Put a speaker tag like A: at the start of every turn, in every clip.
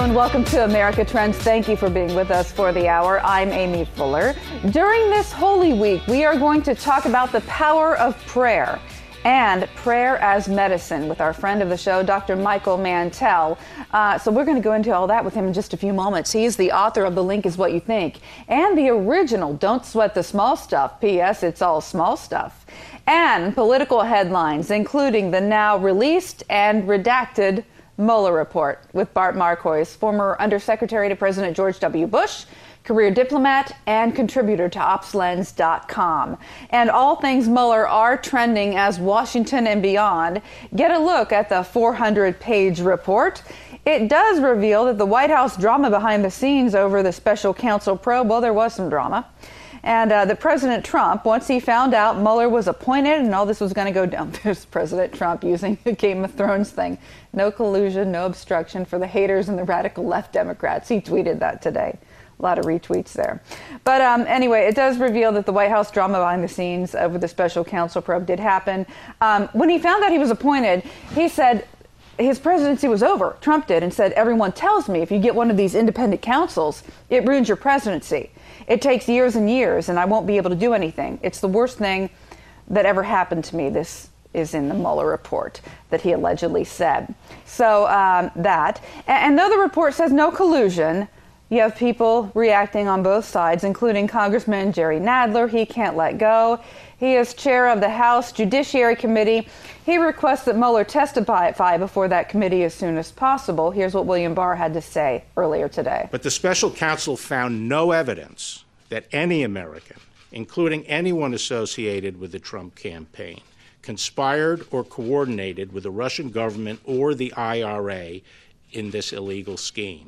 A: and welcome to America Trends. Thank you for being with us for the hour. I'm Amy Fuller. During this Holy Week, we are going to talk about the power of prayer and prayer as medicine with our friend of the show, Dr. Michael Mantell. So we're going to go into all that with him in just a few moments. He's the author of The Link Is What You Think and the original Don't Sweat the Small Stuff. P.S. It's all small stuff. And political headlines, including the now released and redacted Mueller report with Bart Marcois, former Undersecretary to President George W. Bush, career diplomat, and contributor to OpsLens.com. And all things Mueller are trending as Washington and beyond. Get a look at the 400-page report. It does reveal that the White House drama behind the scenes over the special counsel probe, well, there was some drama. And that President Trump, once he found out Mueller was appointed and all this was going to go down, there's President Trump using the Game of Thrones thing. No collusion, no obstruction for the haters and the radical left Democrats. He tweeted that today. A lot of retweets there. But anyway, it does reveal that the White House drama behind the scenes over the special counsel probe did happen. When he found out he was appointed, he said his presidency was over. Trump did, and said, everyone tells me if you get one of these independent counsels, it ruins your presidency. It takes years and years, and I won't be able to do anything. It's the worst thing that ever happened to me. This is in the Mueller report that he allegedly said. So that. And though the report says no collusion, you have people reacting on both sides, including Congressman Jerry Nadler. He can't let go. He is chair of the House Judiciary Committee. He requests that Mueller testify before that committee as soon as possible. Here's what William Barr had to say earlier today.
B: But the special counsel found no evidence that any American, including anyone associated with the Trump campaign, conspired or coordinated with the Russian government or the IRA in this illegal scheme.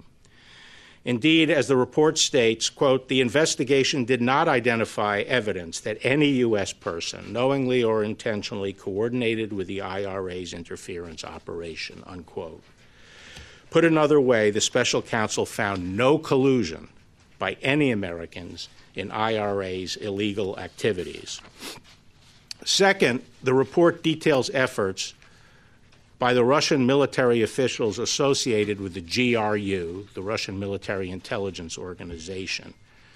B: Indeed, as the report states, quote, the investigation did not identify evidence that any U.S. person knowingly or intentionally coordinated with the IRA's interference operation, unquote. Put another way, the special counsel found no collusion by any Americans in IRA's illegal activities. Second, the report details efforts by the Russian military officials associated with the GRU, the Russian Military Intelligence Organization,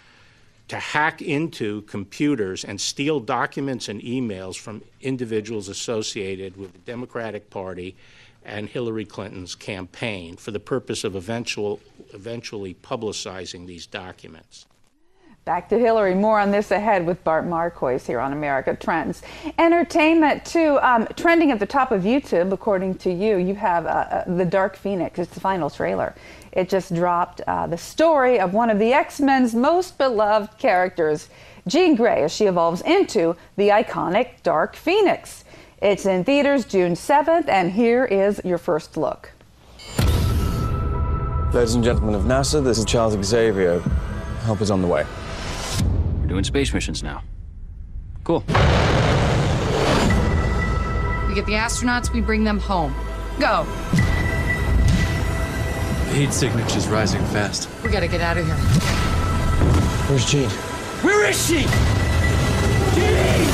B: to hack into computers and steal documents and emails from individuals associated with the Democratic Party and Hillary Clinton's campaign for the purpose of eventually publicizing these documents.
A: Back to Hillary. More on this ahead with Bart Marcois here on America Trends. Entertainment, too. Trending at the top of YouTube, according to you, you have The Dark Phoenix. It's the final trailer. It just dropped the story of one of the X-Men's most beloved characters, Jean Grey, as she evolves into the iconic Dark Phoenix. It's in theaters June 7th, and here is your first look.
C: Ladies and gentlemen of NASA, this is Charles Xavier. Help is on the way.
D: We're doing space missions now. Cool.
E: We get the astronauts, we bring them home. Go.
F: The heat signature's rising fast.
E: We gotta get out of here.
C: Where's Jean?
F: Where is she? Jean!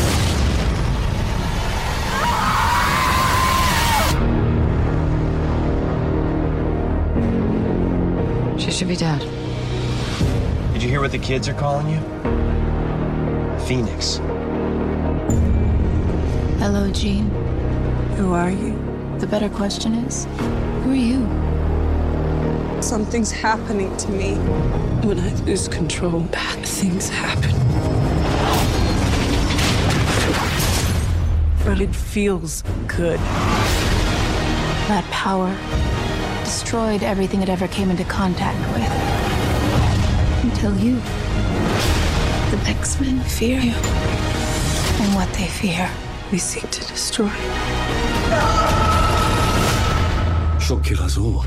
E: She should be dead.
G: Did you hear what the kids are calling you? Phoenix.
H: Hello, Jean.
I: Who are you?
H: The better question is, who are you?
I: Something's happening to me. When I lose control, bad things happen. But it feels good.
H: That power destroyed everything it ever came into contact with. Until you. The X-Men fear you. And what they fear,
I: We seek to destroy.
F: She'll kill us all.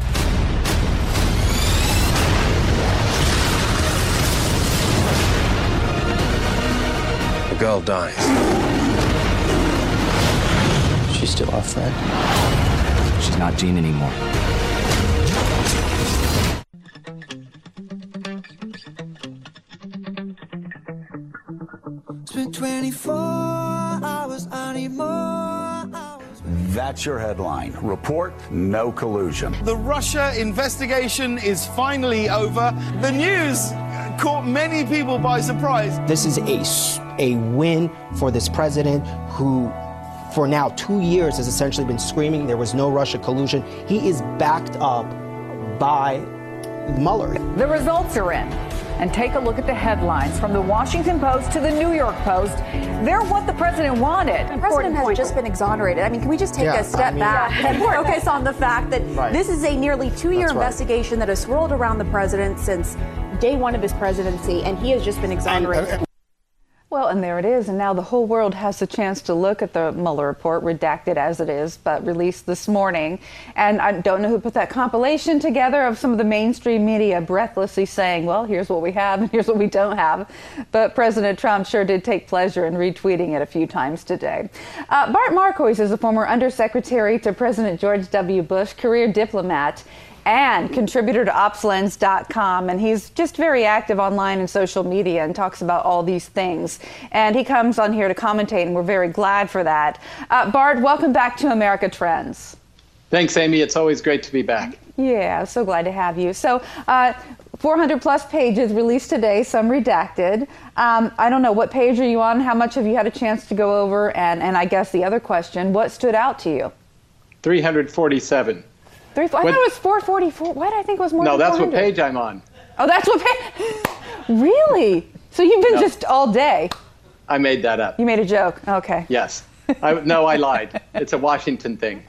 G: The girl dies.
C: She's still our friend.
D: She's not Jean anymore.
J: It's been 24 hours, I need more hours. That's your headline. Report, no collusion.
K: The Russia investigation is finally over. The news caught many people by surprise.
L: This is a win for this president who, for now 2 years, has essentially been screaming there was no Russia collusion. He is backed up by Mueller.
A: The results are in. And take a look at the headlines from the Washington Post to the New York Post. They're what the president wanted.
M: The president has just been exonerated. I mean, can we just take a step back and focus on the fact that this is a nearly 2-year investigation that has swirled around the president since day one of his presidency, and he has just been exonerated.
A: Well, and there it is. And now the whole world has the chance to look at the Mueller report, redacted as it is, but released this morning. And I don't know who put that compilation together of some of the mainstream media breathlessly saying, well, here's what we have and here's what we don't have. But President Trump sure did take pleasure in retweeting it a few times today. Bart Marcois is a former undersecretary to President George W. Bush, career diplomat, and contributor to OpsLens.com. And he's just very active online and social media and talks about all these things. And he comes on here to commentate, and we're very glad for that. Bart, welcome back to America Trends.
N: Thanks, Amy. It's always great to be back.
A: Yeah, so glad to have you. So 400 plus pages released today, some redacted. I don't know, what page are you on? How much have you had a chance to go over? And I guess the other question, what stood out to you?
N: 347.
A: I thought it was 444. Why did I think it was more than 400?
N: No, that's what page I'm on.
A: Oh, that's what page? Really? So you've been just all day?
N: I made that up.
A: You made a joke. Okay.
N: Yes. No, I lied. It's a Washington thing.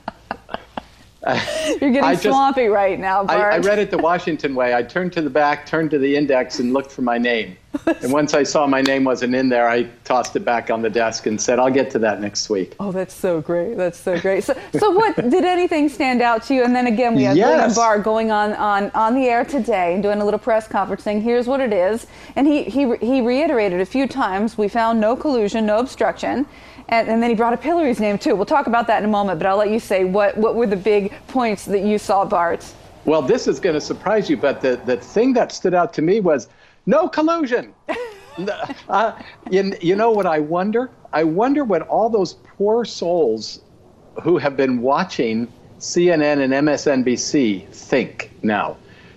A: You're getting swampy right now, Bart.
N: I read it the Washington way. I turned to the back, turned to the index, and looked for my name. And once I saw my name wasn't in there, I tossed it back on the desk and said, I'll get to that next week.
A: Oh, that's so great. That's so great. So what, did anything stand out to you? And then again, we had William Barr going on the air today and doing a little press conference saying, here's what it is. And he reiterated a few times, we found no collusion, no obstruction. And then he brought up Hillary's name, too. We'll talk about that in a moment, but I'll let you say what were the big points that you saw, Bart?
N: Well, this is going to surprise you, but the thing that stood out to me was no collusion. You know what I wonder? I wonder what all those poor souls who have been watching CNN and MSNBC think now.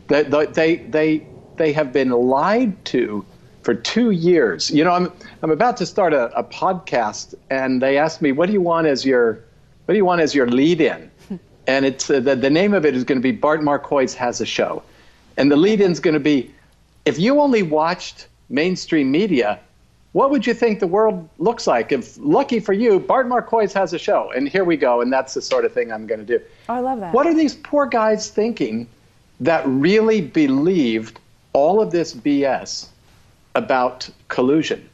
N: They have been lied to for 2 years. You know, I'm about to start a podcast, and they asked me, what do you want as your lead-in? And it's the name of it is going to be Bart Marcois Has a Show. And the lead-in is going to be, if you only watched mainstream media, what would you think the world looks like? If, lucky for you, Bart Marcois Has a Show. And here we go, and that's the sort of thing I'm going to do.
A: Oh, I love that.
N: What are these poor guys thinking that really believed all of this BS about collusion?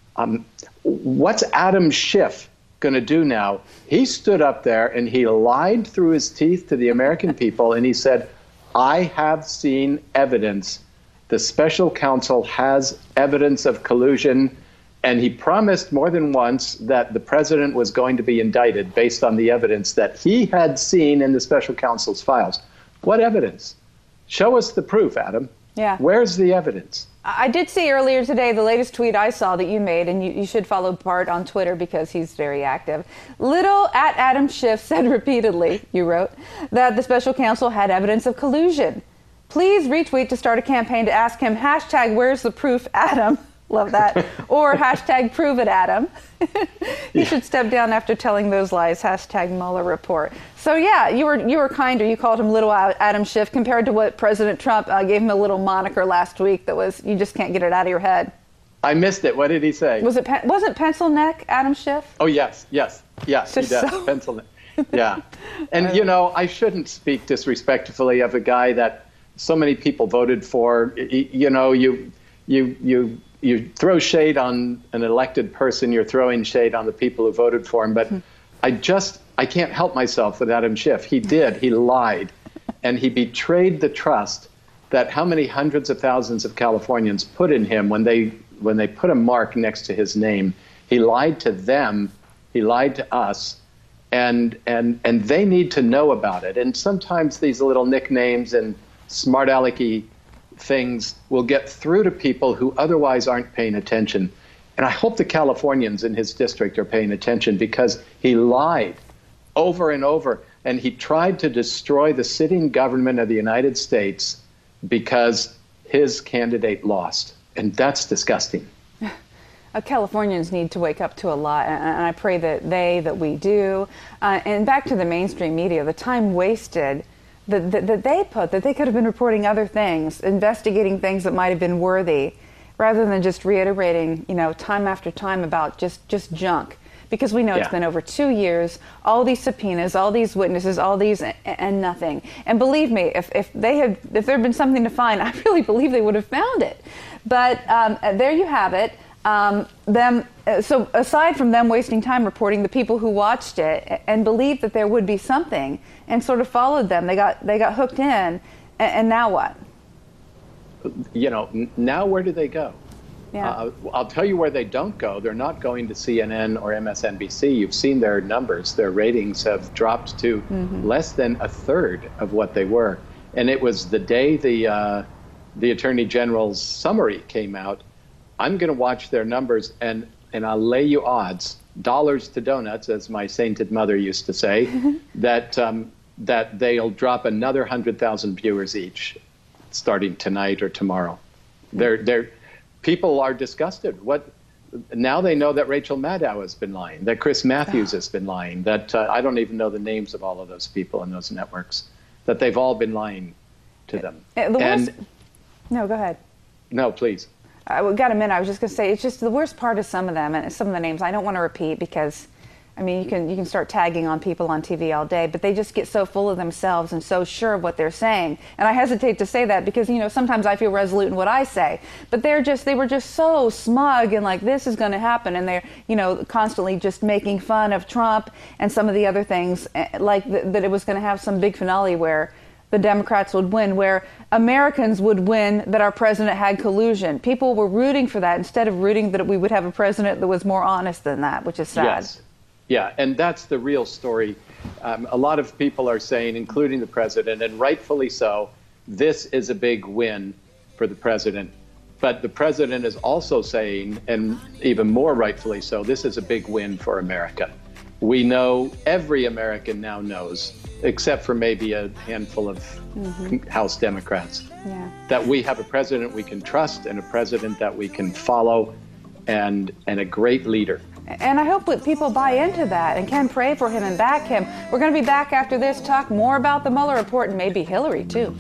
N: What's Adam Schiff going to do now? He stood up there and he lied through his teeth to the American people, and he said, I have seen evidence. The special counsel has evidence of collusion, and he promised more than once that the president was going to be indicted based on the evidence that he had seen in the special counsel's files. What evidence? Show us the proof, Adam.
A: Yeah.
N: Where's the evidence?
A: I did see earlier today the latest tweet I saw that you made, and you should follow Bart on Twitter because he's very active. Little at Adam Schiff said repeatedly, you wrote, that the special counsel had evidence of collusion. Please retweet to start a campaign to ask him, hashtag where's the proof, Adam? Love that. Or hashtag prove it, Adam. You should step down after telling those lies. Hashtag Mueller report. So yeah, you were kinder. You called him Little Adam Schiff compared to what President Trump gave him a little moniker last week that was, you just can't get it out of your head.
N: I missed it. What did he say?
A: Wasn't Pencil Neck Adam Schiff?
N: Oh, yes. He does. Pencil Neck. Yeah. And, you know, I shouldn't speak disrespectfully of a guy that so many people voted for. You know, you throw shade on an elected person, you're throwing shade on the people who voted for him. But I can't help myself with Adam Schiff. He lied, and he betrayed the trust that how many hundreds of thousands of Californians put in him when they put a mark next to his name. He lied to them, he lied to us, and they need to know about it. And sometimes these little nicknames and smart alecky things will get through to people who otherwise aren't paying attention. And I hope the Californians in his district are paying attention, because he lied over and over. And he tried to destroy the sitting government of the United States because his candidate lost. And that's disgusting.
A: Californians need to wake up to a lot, and I pray that we do. And back to the mainstream media, the time wasted that they could have been reporting other things, investigating things that might have been worthy, rather than just reiterating, time after time about just junk. Because we know it's been over 2 years, all these subpoenas, all these witnesses, all these, and nothing. And believe me, if there had been something to find, I really believe they would have found it. But there you have it. So aside from them wasting time reporting, the people who watched it and believed that there would be something and sort of followed them, they got hooked in, and now what?
N: Now where do they go?
A: Yeah.
N: I'll tell you where they don't go. They're not going to CNN or MSNBC. You've seen their numbers. Their ratings have dropped to less than a third of what they were. And it was the day the Attorney General's summary came out. I'm going to watch their numbers, and I'll lay you odds, dollars to donuts, as my sainted mother used to say, that they'll drop another 100,000 viewers each, starting tonight or tomorrow. People are disgusted. Now they know that Rachel Maddow has been lying, that Chris Matthews has been lying, that I don't even know the names of all of those people in those networks, that they've all been lying to them.
A: No, go ahead.
N: No, please.
A: I got a minute. I was just going to say, it's just the worst part of some of them, and some of the names I don't want to repeat because, you can start tagging on people on TV all day, but they just get so full of themselves and so sure of what they're saying. And I hesitate to say that because, sometimes I feel resolute in what I say, but they were just so smug and like, this is going to happen. And they're, constantly just making fun of Trump and some of the other things, like that it was going to have some big finale where the Democrats would win, where Americans would win, that our president had collusion. People were rooting for that instead of rooting that we would have a president that was more honest than that, which is sad.
N: Yes. Yeah, and that's the real story. A lot of people are saying, including the president, and rightfully so, this is a big win for the president. But the president is also saying, and even more rightfully so, this is a big win for America. We know, every American now knows, except for maybe a handful of House Democrats, that we have a president we can trust and a president that we can follow and a great leader.
A: And I hope that people buy into that and can pray for him and back him. We're going to be back after this, talk more about the Mueller report and maybe Hillary, too.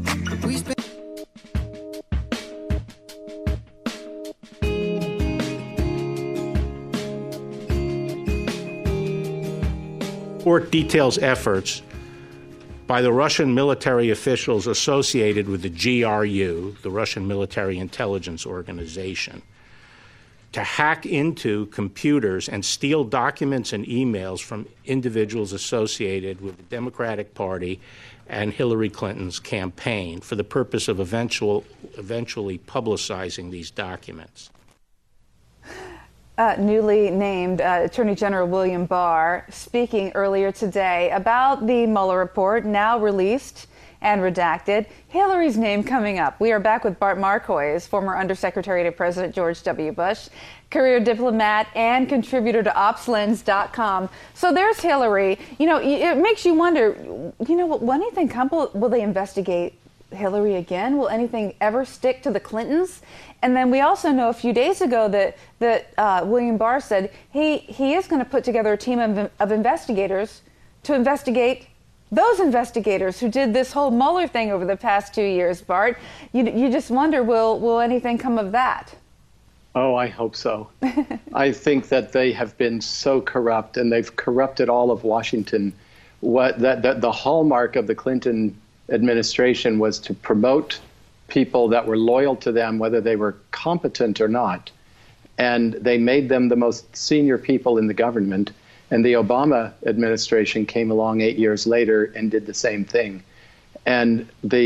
B: Report details efforts by the Russian military officials associated with the GRU, the Russian Military Intelligence Organization, to hack into computers and steal documents and emails from individuals associated with the Democratic Party and Hillary Clinton's campaign for the purpose of eventually publicizing these documents.
A: Newly named Attorney General William Barr speaking earlier today about the Mueller report, now released and redacted. Hillary's name coming up. We are back with Bart Marcois, former Undersecretary to President George W. Bush, career diplomat and contributor to OpsLens.com. So there's Hillary. It makes you wonder, will anything come? Will they investigate Hillary again? Will anything ever stick to the Clintons? And then we also know a few days ago that William Barr said he is going to put together a team of investigators to investigate those investigators who did this whole Mueller thing over the past 2 years, Bart. You just wonder, will anything come of that?
N: Oh, I hope so. I think that they have been so corrupt, and they've corrupted all of Washington. The hallmark of the Clinton administration was to promote people that were loyal to them, whether they were competent or not. And they made them the most senior people in the government. And the Obama administration came along 8 years later and did the same thing. And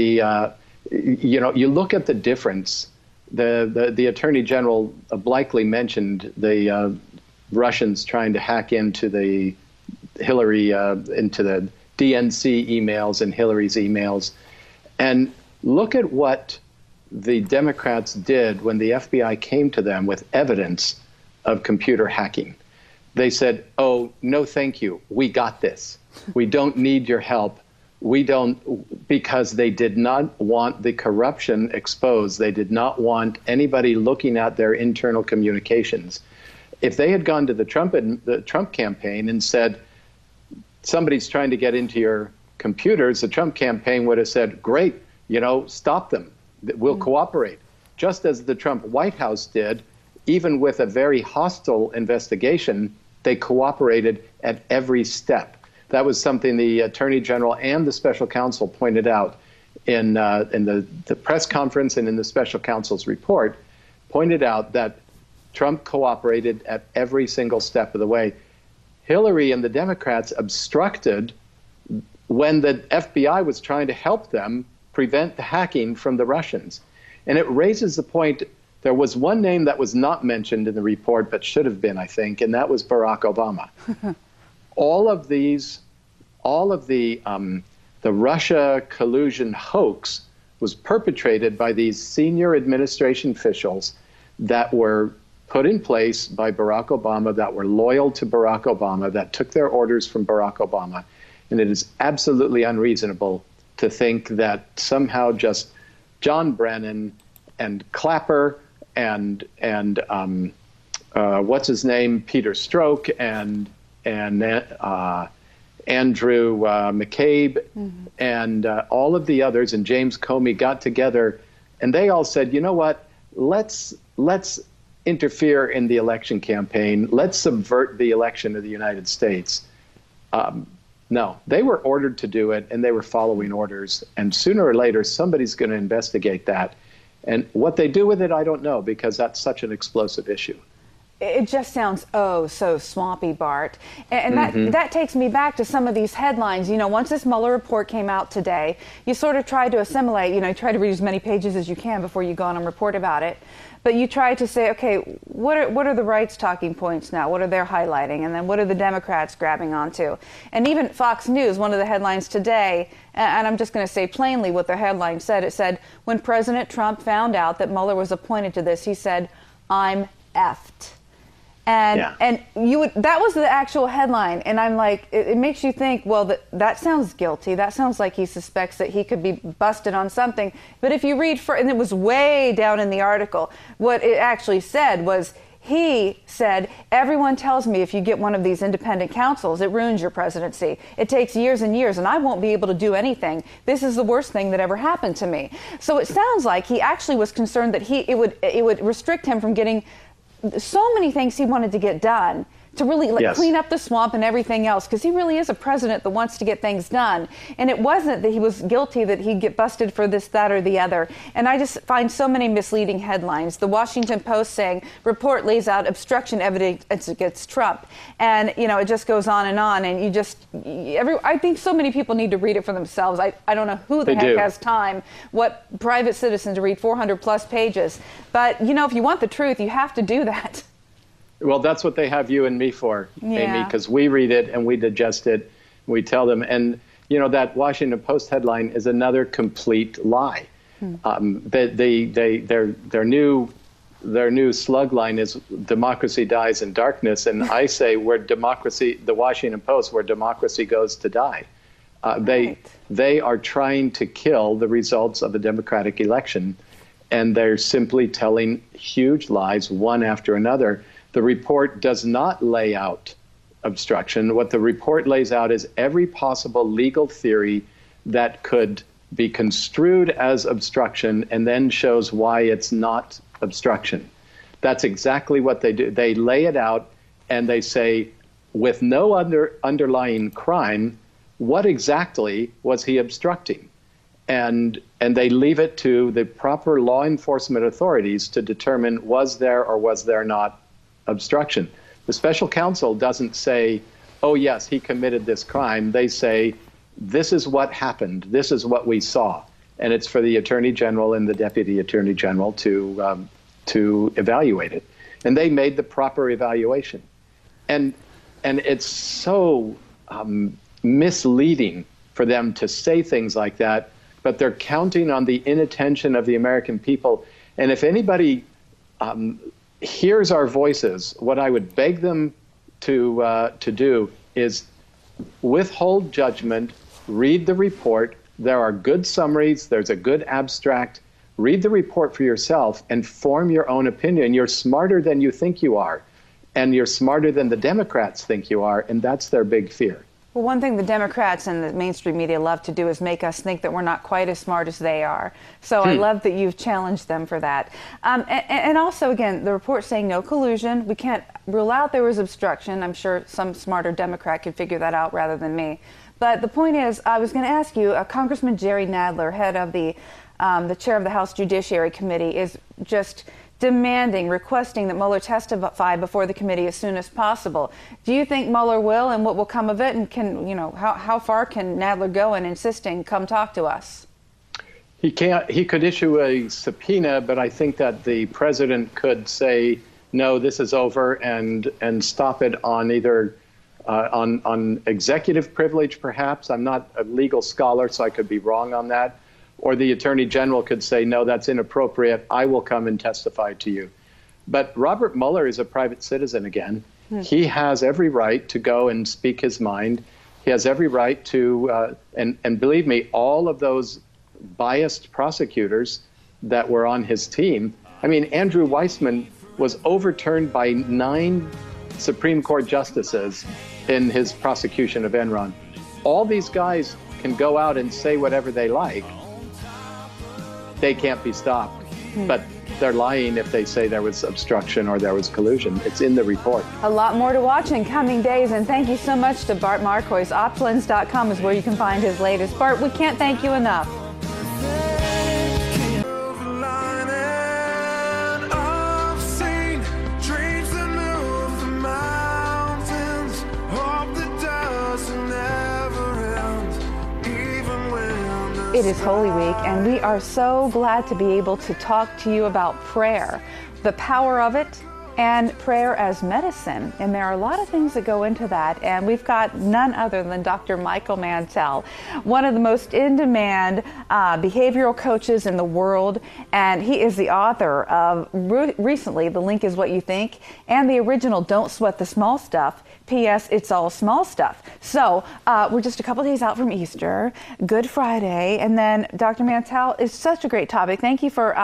N: you look at the difference. The Attorney General obliquely mentioned the Russians trying to hack into the Hillary, into the DNC emails and Hillary's emails. And look at what the Democrats did when the FBI came to them with evidence of computer hacking. they said, oh, no, thank you. We got this. We don't need your help. We don't, because they did not want the corruption exposed. They did not want anybody looking at their internal communications. If they had gone to the Trump campaign and said, somebody's trying to get into your computers, the Trump campaign would have said, great, stop them. We'll cooperate. Just as the Trump White House did, even with a very hostile investigation, they cooperated at every step. That was something the Attorney General and the Special Counsel pointed out in the press conference and in the Special Counsel's report, pointed out that Trump cooperated at every single step of the way. Hillary and the Democrats obstructed when the FBI was trying to help them prevent the hacking from the Russians. And it raises the point, there was one name that was not mentioned in the report, but should have been, I think, and that was Barack Obama. All of the Russia collusion hoax was perpetrated by these senior administration officials that were put in place by Barack Obama, that were loyal to Barack Obama, that took their orders from Barack Obama. And it is absolutely unreasonable to think that somehow just John Brennan and Clapper and what's his name, Peter Strzok and Andrew McCabe and all of the others and James Comey got together and they all said, you know what, let's interfere in the election campaign. Let's subvert the election of the United States. No, they were ordered to do it and they were following orders. And sooner or later, somebody's going to investigate that. And what they do with it, I don't know, because that's such an explosive issue.
A: It just sounds, so swampy, Bart. And that takes me back to some of these headlines. Once this Mueller report came out today, you sort of try to assimilate, you try to read as many pages as you can before you go on and report about it. But you try to say, okay, what are the right's talking points now? What are they highlighting? And then what are the Democrats grabbing onto? And even Fox News, one of the headlines today, and I'm just going to say plainly what the headline said. It said, when President Trump found out that Mueller was appointed to this, he said, I'm effed. And that was the actual headline. And I'm like, it makes you think, well, that sounds guilty. That sounds like he suspects that he could be busted on something. But if you read, and it was way down in the article, what it actually said was, he said, everyone tells me if you get one of these independent counsels, it ruins your presidency. It takes years and years, and I won't be able to do anything. This is the worst thing that ever happened to me. So it sounds like he actually was concerned that it would restrict him from getting so many things he wanted to get done to really clean up the swamp and everything else, because he really is a president that wants to get things done. And it wasn't that he was guilty that he'd get busted for this, that, or the other. And I just find so many misleading headlines. The Washington Post saying, report lays out obstruction evidence against Trump. And, it just goes on. And I think so many people need to read it for themselves. I don't know who the heck has time, what private citizen to read 400 plus pages. But, if you want the truth, you have to do that.
N: Well, that's what they have you and me for, Amy, because we read it and we digest it. We tell them. And, that Washington Post headline is another complete lie. Their new slug line is democracy dies in darkness. And I say the Washington Post, where democracy goes to die. They are trying to kill the results of a democratic election. And they're simply telling huge lies one after another. The report does not lay out obstruction. What the report lays out is every possible legal theory that could be construed as obstruction and then shows why it's not obstruction. That's exactly what they do. They lay it out and they say, with no underlying crime, what exactly was he obstructing? And they leave it to the proper law enforcement authorities to determine was there or was there not obstruction. The special counsel doesn't say, oh, yes, he committed this crime. They say, this is what happened. This is what we saw. And it's for the attorney general and the deputy attorney general to evaluate it. And they made the proper evaluation. And it's so misleading for them to say things like that, but they're counting on the inattention of the American people. And if anybody hears our voices, what I would beg them to do is withhold judgment, read the report. There are good summaries. There's a good abstract. Read the report for yourself and form your own opinion. You're smarter than you think you are, and you're smarter than the Democrats think you are, and that's their big fear.
A: Well, one thing the Democrats and the mainstream media love to do is make us think that we're not quite as smart as they are. So I love that you've challenged them for that. And also, again, the report saying no collusion. We can't rule out there was obstruction. I'm sure some smarter Democrat could figure that out rather than me. But the point is, I was going to ask you, Congressman Jerry Nadler, head of the chair of the House Judiciary Committee, is just requesting that Mueller testify before the committee as soon as possible. Do you think Mueller will, and what will come of it? And how far can Nadler go in insisting, come talk to us?
N: He can't. He could issue a subpoena, but I think that the president could say, no, this is over, and stop it on either on executive privilege, perhaps. I'm not a legal scholar, so I could be wrong on that. Or the attorney general could say, no, that's inappropriate. I will come and testify to you. But Robert Mueller is a private citizen again. He has every right to go and speak his mind. He has every right to, and believe me, all of those biased prosecutors that were on his team. I mean, Andrew Weissman was overturned by 9 Supreme Court justices in his prosecution of Enron. All these guys can go out and say whatever they like. They can't be stopped. But they're lying if they say there was obstruction or there was collusion. It's in the report.
A: A lot more to watch in coming days, and thank you so much to Bart Marcois. Optlens.com is where you can find his latest. Bart, we can't thank you enough. It is Holy Week, and we are so glad to be able to talk to you about prayer, the power of it, and prayer as medicine. And there are a lot of things that go into that, and we've got none other than Dr. Michael Mantell, one of the most in-demand behavioral coaches in the world, and he is the author of recently, The Link is What You Think, and the original Don't Sweat the Small Stuff, P.S. It's All Small Stuff. So we're just a couple days out from Easter, Good Friday, and then Dr. Mantell is such a great topic. Thank you for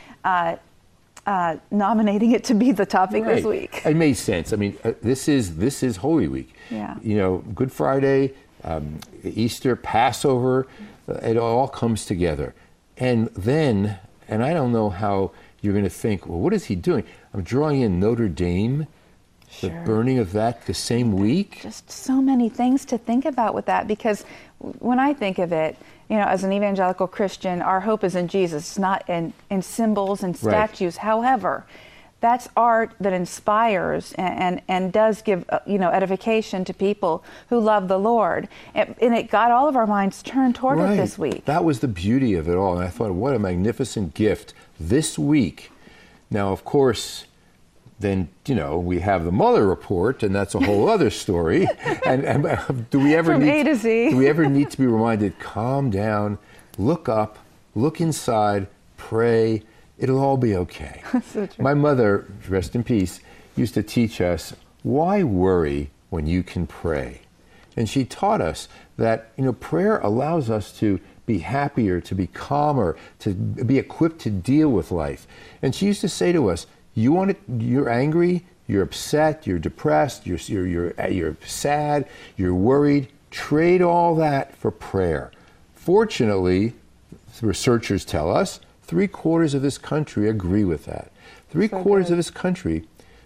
A: nominating it to be the topic this week.
O: It made sense. I mean, this is Holy Week.
A: Yeah.
O: You know, Good Friday, Easter, Passover, it all comes together. And then, and I don't know how you're going to think, well, what is he doing? I'm drawing in Notre Dame. The burning of that the same week?
A: Just so many things to think about with that, because when I think of it, you know, as an evangelical Christian, our hope is in Jesus, it's not in symbols and statues. Right. However, that's art that inspires and does give, edification to people who love the Lord. And it got all of our minds turned toward it this week.
O: That was the beauty of it all. And I thought, what a magnificent gift this week. Now, of course, then, we have the Mueller report, and that's a whole other story. And do we ever
A: From A to Z.
O: Do we ever need to be reminded, calm down, look up, look inside, pray, it'll all be okay.
A: So true.
O: My mother, rest in peace, used to teach us, why worry when you can pray? And she taught us that, prayer allows us to be happier, to be calmer, to be equipped to deal with life. And she used to say to us, you're angry, you're upset, you're depressed, you're sad, you're worried. Trade all that for prayer. Fortunately, researchers tell us, 3/4 of this country agree with that. 3/4 of this country,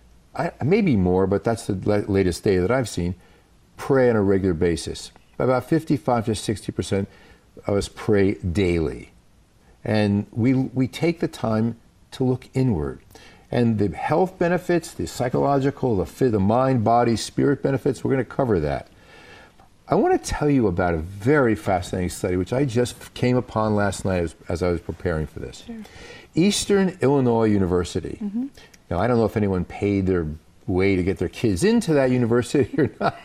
O: maybe more, but that's the latest data that I've seen, pray on a regular basis. About 55 to 60% of us pray daily. And we take the time to look inward. And the health benefits, the psychological, the mind, body, spirit benefits, we're going to cover that. I want to tell you about a very fascinating study, which I just came upon last night as I was preparing for this.
A: Sure.
O: Eastern Illinois University. Mm-hmm. Now, I don't know if anyone paid their way to get their kids into that university or not,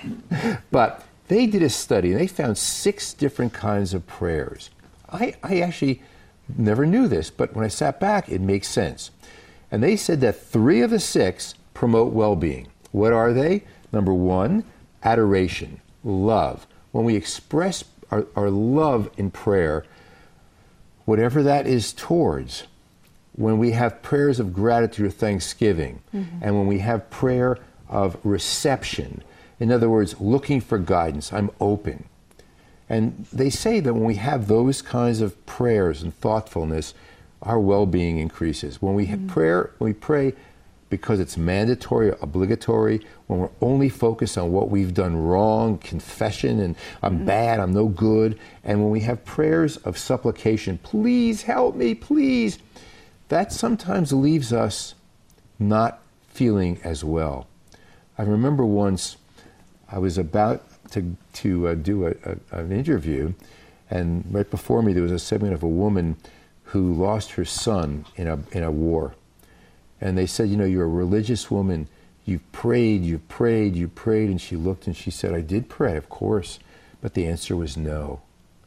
O: but they did a study, and they found 6 different kinds of prayers. I actually never knew this, but when I sat back, it makes sense. And they said that 3 of the 6 promote well-being. What are they? Number one, adoration, love. When we express our love in prayer, whatever that is towards, when we have prayers of gratitude or thanksgiving, and when we have prayer of reception, in other words, looking for guidance, I'm open. And they say that when we have those kinds of prayers and thoughtfulness, our well-being increases. When we pray because it's mandatory or obligatory, when we're only focused on what we've done wrong, confession, and I'm bad, I'm no good, and when we have prayers of supplication, please help me, please, that sometimes leaves us not feeling as well. I remember once I was about to do an interview, and right before me there was a segment of a woman who lost her son in a war. And they said, you know, you're a religious woman, you've prayed, and she looked and she said, I did pray, of course, but the answer was no.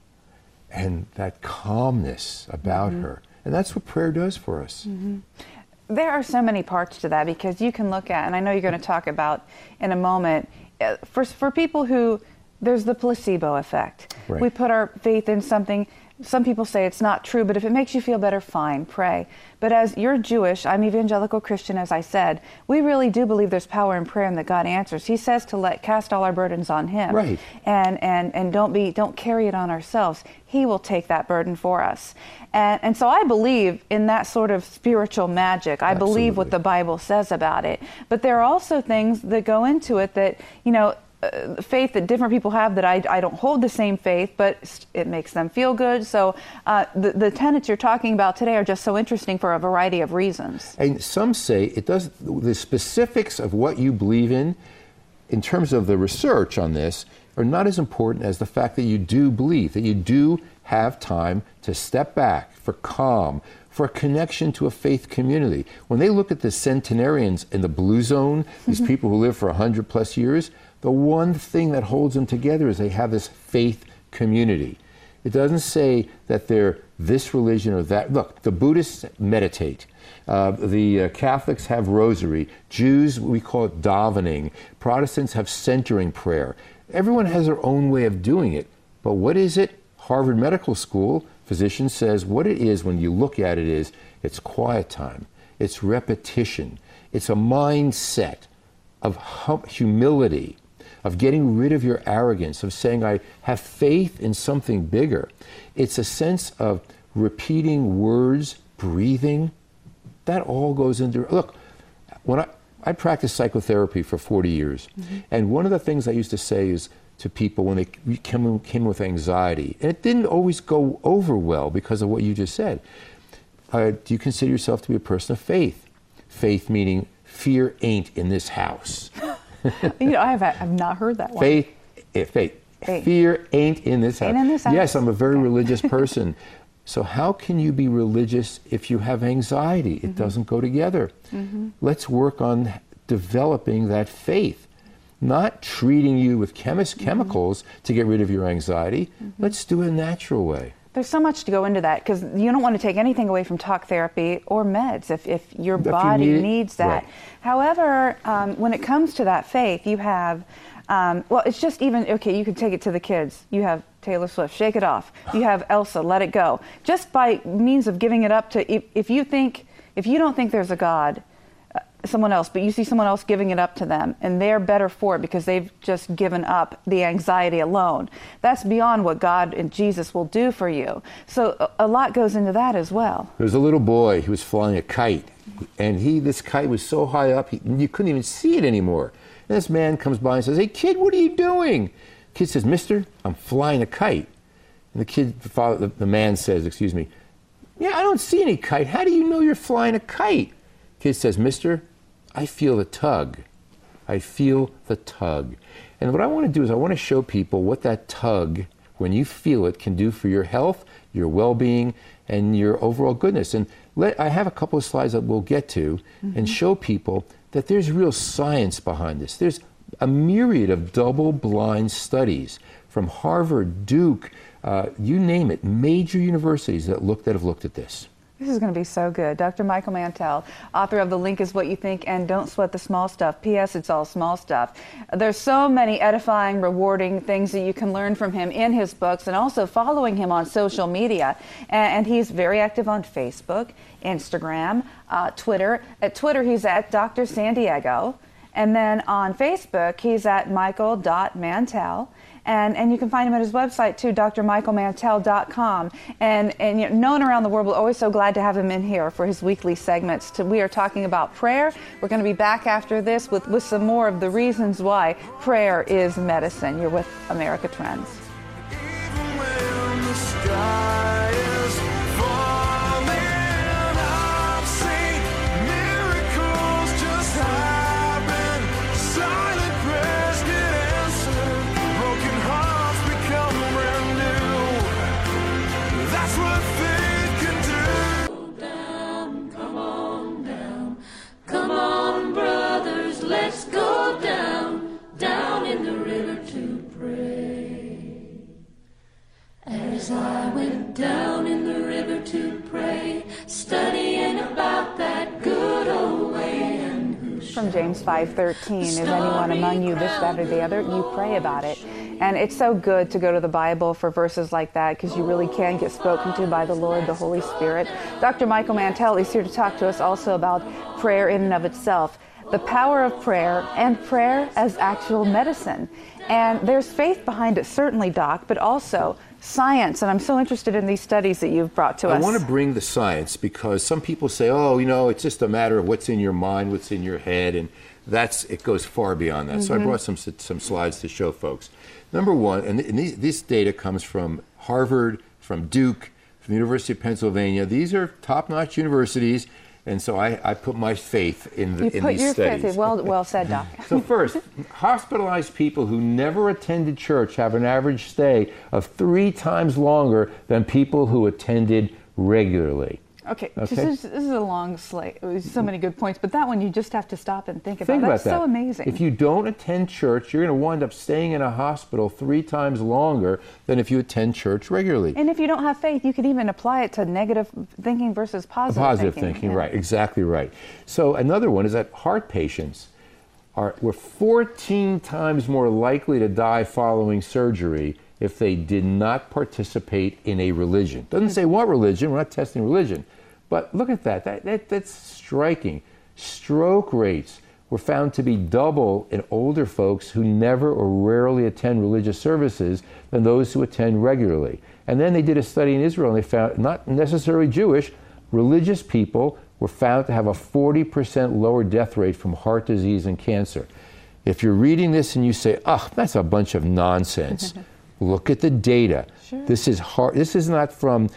O: And that calmness about her, and that's what prayer does for us.
A: There are so many parts to that, because you can look at, and I know you're going to talk about in a moment, for people who, there's the placebo effect.
O: Right.
A: We put our faith in something. Some people say it's not true, but if it makes you feel better, fine, pray. But as you're Jewish, I'm evangelical Christian, as I said, we really do believe there's power in prayer and that God answers. He says to cast all our burdens on Him.
O: Right.
A: And don't carry it on ourselves. He will take that burden for us. And so I believe in that sort of spiritual magic. I believe what the Bible says about it. But there are also things that go into it that, you know, faith that different people have that I don't hold the same faith, but it makes them feel good. So the tenets you're talking about today are just so interesting for a variety of reasons.
O: And some say it does, the specifics of what you believe in terms of the research on this, are not as important as the fact that you do believe, that you do have time to step back for calm, for a connection to a faith community. When they look at the centenarians in the blue zone, these people who live for 100 plus years, the one thing that holds them together is they have this faith community. It doesn't say that they're this religion or that. Look, the Buddhists meditate. The Catholics have rosary. Jews, we call it davening. Protestants have centering prayer. Everyone has their own way of doing it. But what is it? Harvard Medical School physician says what it is when you look at it is it's quiet time. It's repetition. It's a mindset of humility, of getting rid of your arrogance, of saying, I have faith in something bigger. It's a sense of repeating words, breathing. That all goes into, look, when I practiced psychotherapy for 40 years, and one of the things I used to say is to people when they came with anxiety, and it didn't always go over well because of what you just said, do you consider yourself to be a person of faith? Faith meaning fear ain't in this house.
A: You know, I've not heard that one.
O: Faith. Fear ain't in this house.
A: Ain't in this house.
O: Yes, I'm a very religious person. So how can you be religious if you have anxiety? It doesn't go together. Let's work on developing that faith, not treating you with chemicals to get rid of your anxiety. Let's do it a natural way.
A: There's so much to go into that, because you don't want to take anything away from talk therapy or meds if your body needs that.
O: Right.
A: However, when it comes to that faith, you have, well, it's just even, okay, you can take it to the kids. You have Taylor Swift, Shake It Off. You have Elsa, Let It Go. Just by means of giving it up to, if you don't think there's a God, someone else, but you see someone else giving it up to them, and they're better for it because they've just given up the anxiety alone. That's beyond what God and Jesus will do for you. So a lot goes into that as well.
O: There was a little boy who was flying a kite, and this kite was so high up, you couldn't even see it anymore. And this man comes by and says, "Hey kid, what are you doing?" The kid says, "Mister, I'm flying a kite." And the man says, "Excuse me, yeah, I don't see any kite. How do you know you're flying a kite?" Kid says, "Mister, I feel the tug. I feel the tug." And what I want to do is I want to show people what that tug, when you feel it, can do for your health, your well-being, and your overall goodness. And I have a couple of slides that we'll get to and show people that there's real science behind this. There's a myriad of double-blind studies from Harvard, Duke, you name it, major universities that have looked at this.
A: This is going to be so good. Dr. Michael Mantell, author of The Link is What You Think and Don't Sweat the Small Stuff. P.S. It's all small stuff. There's so many edifying, rewarding things that you can learn from him in his books, and also following him on social media. And he's very active on Facebook, Instagram, Twitter. At Twitter, he's at Dr. San Diego. And then on Facebook, he's at michael.mantell. And you can find him at his website, too, drmichaelmantell.com. And you know, known around the world, we're always so glad to have him in here for his weekly segments. We are talking about prayer. We're going to be back after this with some more of the reasons why prayer is medicine. You're with America Trends.
P: As I went down in the river to pray, studying about that good old way.
A: From James 5:13, is anyone among you this, that, or the other? You pray about it. And it's so good to go to the Bible for verses like that, because you really can get spoken to by the Lord, the Holy Spirit. Dr. Michael Mantell is here to talk to us also about prayer in and of itself, the power of prayer, and prayer as actual medicine. And there's faith behind it, certainly, Doc, but also science. And I'm so interested in these studies that you've brought to us.
O: I want to bring the science, because some people say, oh, you know, it's just a matter of what's in your mind, what's in your head, and it goes far beyond that. So I brought some slides to show folks. Number one, and this data comes from Harvard, from Duke, from the University of Pennsylvania. These are top-notch universities. And so I put my faith in these studies. You put your faith.
A: Well said, Doc.
O: So first, hospitalized people who never attended church have an average stay of 3 times longer than people who attended regularly.
A: Okay. This is a long slate. So many good points, but that one you just have to stop and think about.
O: Think about
A: That's
O: that.
A: So amazing.
O: If you don't attend church, you're going to wind up staying in a hospital 3 times longer than if you attend church regularly.
A: And if you don't have faith, you could even apply it to negative thinking versus positive
O: thinking. Right, exactly right. So another one is that heart patients were 14 times more likely to die following surgery if they did not participate in a religion. Doesn't say what religion. We're not testing religion. But look at that. That's striking. Stroke rates were found to be double in older folks who never or rarely attend religious services than those who attend regularly. And then they did a study in Israel, and they found, not necessarily Jewish, religious people were found to have a 40% lower death rate from heart disease and cancer. If you're reading this and you say, oh, that's a bunch of nonsense, look at the data. Sure. This is hard. This is not from,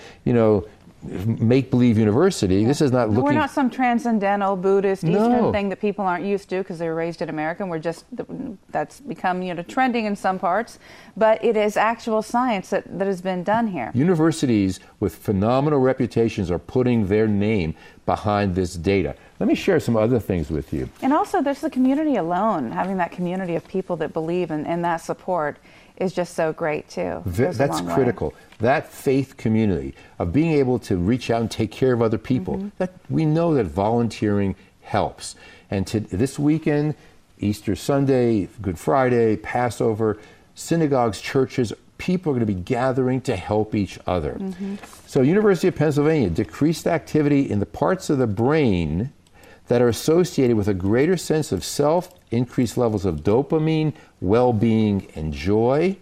O: make-believe university. Yeah. This is not looking...
A: We're not some transcendental Buddhist Eastern thing that people aren't used to because they were raised in America. We're just, that's become trending in some parts. But it is actual science that has been done here.
O: Universities with phenomenal reputations are putting their name behind this data. Let me share some other things with you.
A: And also, there's the community alone. Having that community of people that believe and that support is just so great, too.
O: That's critical. That faith community of being able to reach out and take care of other people, that we know that volunteering helps. And this weekend, Easter Sunday, Good Friday, Passover, synagogues, churches, people are going to be gathering to help each other. So University of Pennsylvania, decreased activity in the parts of the brain that are associated with a greater sense of self, increased levels of dopamine, well-being, and joy.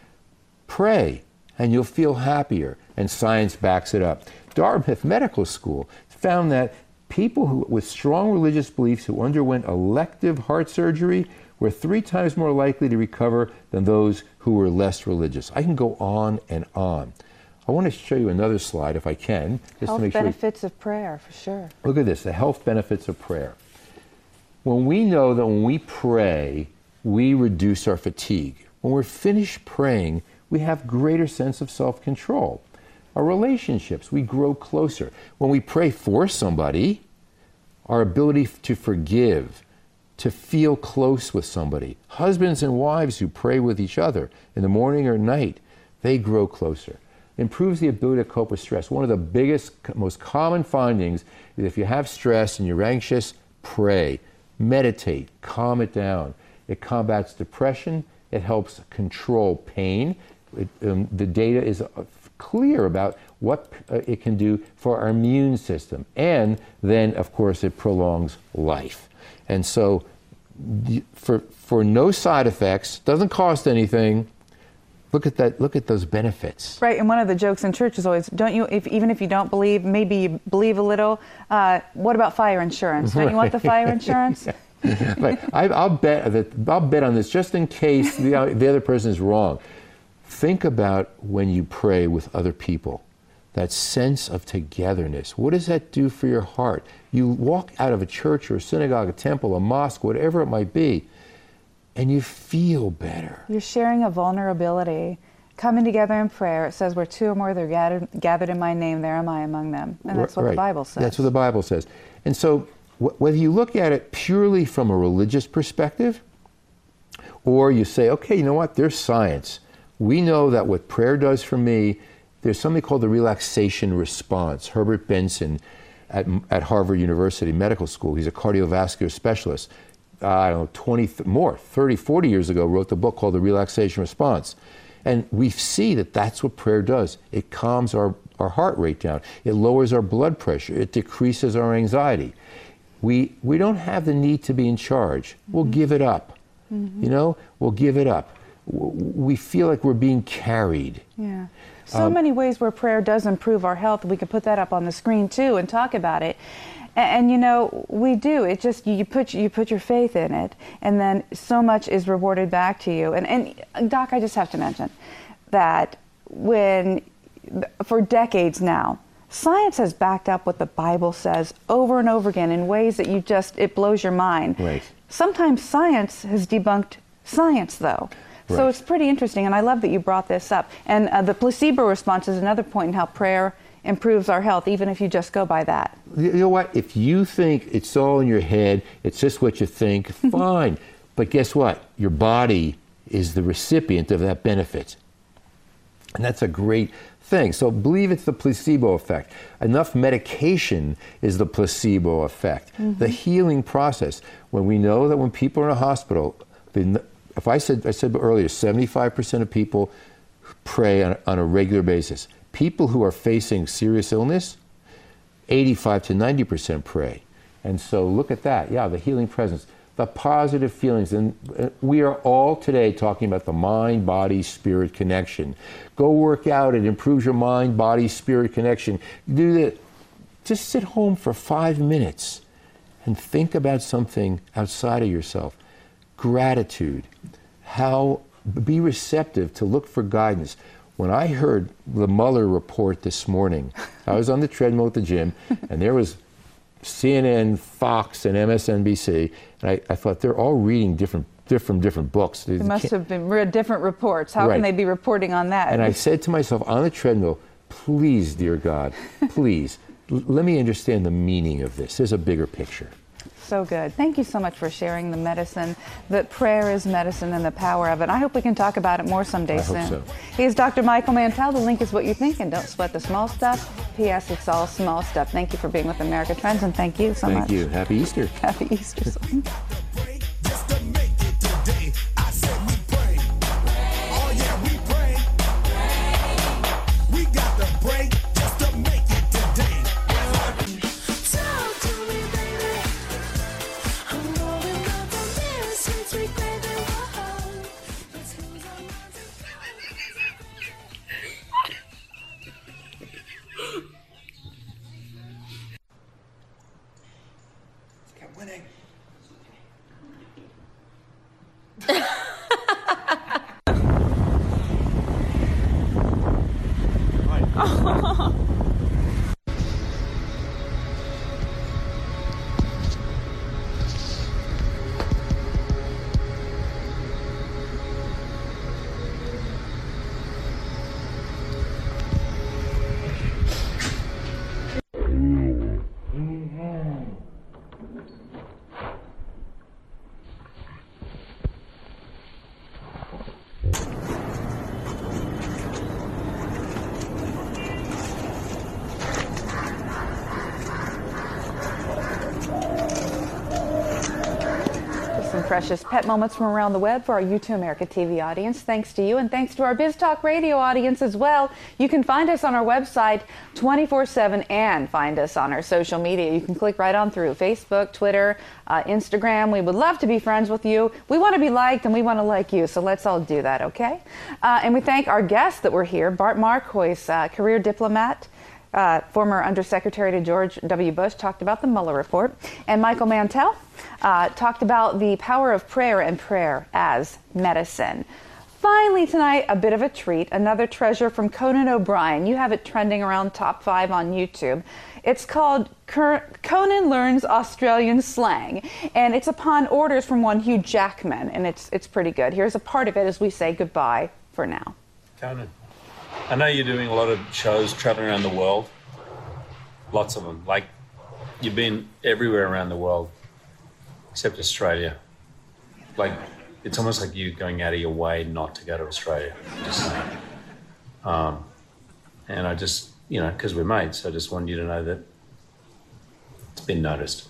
O: Pray, and you'll feel happier, and science backs it up. Dartmouth Medical School found that people with strong religious beliefs who underwent elective heart surgery were 3 times more likely to recover than those who were less religious. I can go on and on. I want to show you another slide, if I can. Just
A: health
O: to make sure.
A: Benefits of prayer, for sure.
O: Look at this, the health benefits of prayer. When we know that when we pray, we reduce our fatigue. When we're finished praying, we have greater sense of self-control. Our relationships, we grow closer. When we pray for somebody, our ability to forgive, to feel close with somebody. Husbands and wives who pray with each other in the morning or night, they grow closer. improves the ability to cope with stress. One of the biggest, most common findings is if you have stress and you're anxious, pray, meditate, calm it down. It combats depression. It helps control pain. The data is clear about what it can do for our immune system. And then, of course, it prolongs life. And so for no side effects, doesn't cost anything, look at that, look at those benefits.
A: Right, and one of the jokes in church is always, don't you, even if you don't believe, maybe you believe a little, what about fire insurance? Don't you want the fire insurance?
O: But I'll bet on this just in case the other person is wrong. Think about when you pray with other people, that sense of togetherness. What does that do for your heart? You walk out of a church or a synagogue, a temple, a mosque, whatever it might be, and you feel better.
A: You're sharing a vulnerability. Coming together in prayer, it says where two or more are gathered in my name, there am I among them. And that's what the Bible says.
O: That's what the Bible says. And so whether you look at it purely from a religious perspective, or you say, okay, you know what, there's science. We know that what prayer does for me, there's something called the relaxation response. Herbert Benson at Harvard University Medical School, he's a cardiovascular specialist, I don't know, 30, 40 years ago, wrote the book called The Relaxation Response. And we see that that's what prayer does. It calms our heart rate down. It lowers our blood pressure. It decreases our anxiety. We don't have the need to be in charge. We'll give it up. Mm-hmm. You know, we'll give it up. We feel like we're being carried.
A: Yeah. So many ways where prayer does improve our health. We could put that up on the screen too and talk about it. And you know, we do. It just, you put your faith in it, and then so much is rewarded back to you. And Doc, I just have to mention that for decades now, science has backed up what the Bible says over and over again in ways that it blows your mind.
O: Right.
A: Sometimes science has debunked science, though. Right. So it's pretty interesting, and I love that you brought this up. And the placebo response is another point in how prayer improves our health, even if you just go by that.
O: You know what? If you think it's all in your head, it's just what you think, fine. But guess what? Your body is the recipient of that benefit. And that's a great thing. So believe it's the placebo effect. Enough medication is the placebo effect. Mm-hmm. The healing process. When we know that when people are in a hospital, if I said earlier, 75% of people pray on a regular basis. People who are facing serious illness, 85 to 90% pray. And so look at that. Yeah, the healing presence, the positive feelings. And we are all today talking about the mind, body, spirit connection. Go work out. It improves your mind, body, spirit connection. Do that. Just sit home for 5 minutes and think about something outside of yourself. Gratitude. Be receptive to look for guidance. When I heard the Mueller report this morning, I was on the treadmill at the gym, and there was CNN, Fox, and MSNBC, and I thought they're all reading different books.
A: They must have been read different reports. How can they be reporting on that?
O: And I said to myself on the treadmill, please, dear God, please, let me understand the meaning of this. There's a bigger picture.
A: So good. Thank you so much for sharing the medicine, that prayer is medicine and the power of it. I hope we can talk about it more someday soon.
O: I hope so.
A: He's Dr. Michael Mantell. The link is what you think, and don't sweat the small stuff. P.S. It's all small stuff. Thank you for being with America Trends, and thank you so much.
O: Thank you. Happy Easter.
A: Happy Easter. some precious pet moments from around the web for our U2 America TV audience. Thanks to you, and thanks to our Biz Talk Radio audience as well. You can find us on our website 24/7 and find us on our social media. You can click right on through Facebook, Twitter, Instagram. We would love to be friends with you. We want to be liked, and we want to like you, so let's all do that, okay? And we thank our guests that were here. Bart Marcois, career diplomat, former Undersecretary to George W. Bush, talked about the Mueller report. And Michael Mantell talked about the power of prayer and prayer as medicine. Finally tonight, a bit of a treat, another treasure from Conan O'Brien. You have it trending around top 5 on YouTube. It's called Conan Learns Australian Slang, and it's upon orders from one Hugh Jackman, and it's pretty good. Here's a part of it as we say goodbye for now.
Q: Conan, I know you're doing a lot of shows traveling around the world. Lots of them. Like, you've been everywhere around the world, except Australia. Like, it's almost like you going out of your way not to go to Australia. Just saying. And I just, you know, because we're mates, I just want you to know that it's been noticed.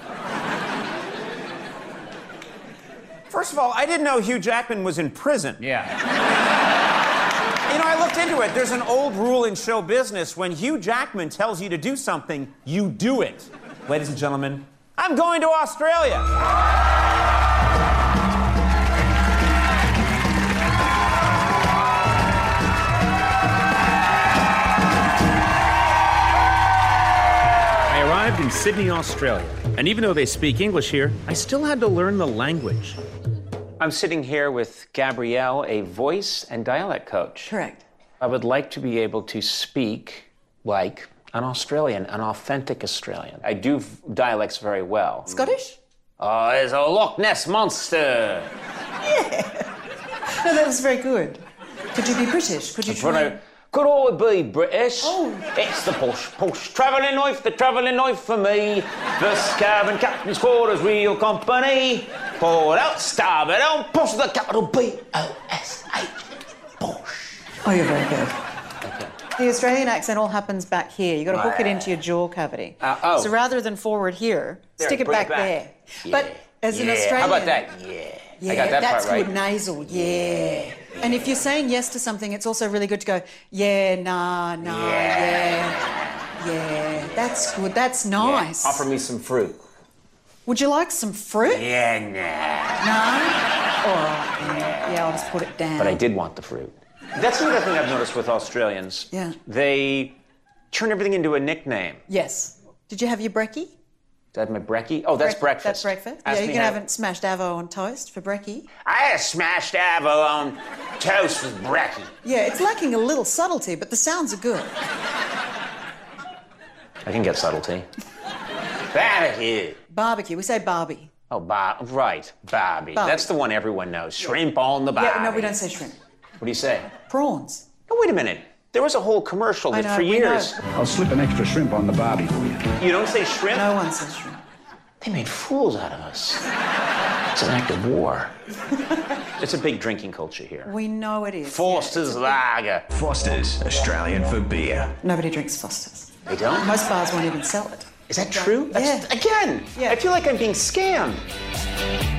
R: First of all, I didn't know Hugh Jackman was in prison.
S: Yeah.
R: You know, I looked into it. There's an old rule in show business. When Hugh Jackman tells you to do something, you do it. Ladies and gentlemen, I'm going to Australia.
S: I arrived in Sydney, Australia. And even though they speak English here, I still had to learn the language.
T: I'm sitting here with Gabrielle, a voice and dialect coach.
U: Correct.
T: I would like to be able to speak like an Australian, an authentic Australian. I do dialects very well.
U: Scottish?
T: Oh, it's a Loch Ness monster.
U: Yeah. No, that was very good. Could you be British? Could you try?
T: Could I be British?
U: Oh.
T: It's the push travelling knife, the travelling knife for me. First cabin, captain's quarters, real company. Forward out, starboard out, push the capital B-O-S-H. Push.
U: Oh, you're very good. Okay. The Australian accent all happens back here. You've got to hook it into your jaw cavity. So rather than forward here, stick it back there.
T: Yeah.
U: But as an Australian...
T: How about that? Yeah.
U: Yeah,
T: I got that
U: that's
T: part right.
U: good nasal, yeah. And if you're saying yes to something, it's also really good to go, yeah, nah, yeah. That's good, that's nice.
T: Yeah. Offer me some fruit.
U: Would you like some fruit?
T: Yeah, nah.
U: No? All right, then. Yeah, I'll just put it down.
T: But I did want the fruit. That's another thing I've noticed with Australians.
U: Yeah.
T: They turn everything into a nickname.
U: Yes. Did you have your brekkie?
T: Did I have my brekkie? Oh, that's breakfast.
U: That's breakfast.
T: Ask
U: you
T: me
U: can
T: how-
U: have a smashed avo on toast for brekkie.
T: I had a smashed apple on toast with brekkie.
U: Yeah, it's lacking a little subtlety, but the sounds are good.
T: I can get subtlety. Barbecue.
U: Barbecue. We say Barbie.
T: Oh, right. Barbie. That's the one everyone knows. Shrimp on the barbie.
U: Yeah, no, we don't say shrimp.
T: What do you say?
U: Prawns.
T: Oh, wait a minute. There was a whole commercial
U: I
T: that
U: know,
T: for
U: we
T: years.
U: know.
J: I'll slip an extra shrimp on the barbie for you.
T: You don't say shrimp?
U: No one says shrimp.
T: They made fools out of us. It's an act of war. It's a big drinking culture here.
U: We know it is.
T: Foster's Lager.
G: Foster's, Australian for beer.
U: Nobody drinks Foster's.
T: They don't?
U: Most bars won't even sell it.
T: Is that true?
U: Yeah.
T: Again,
U: Yeah.
T: I feel like I'm being scammed.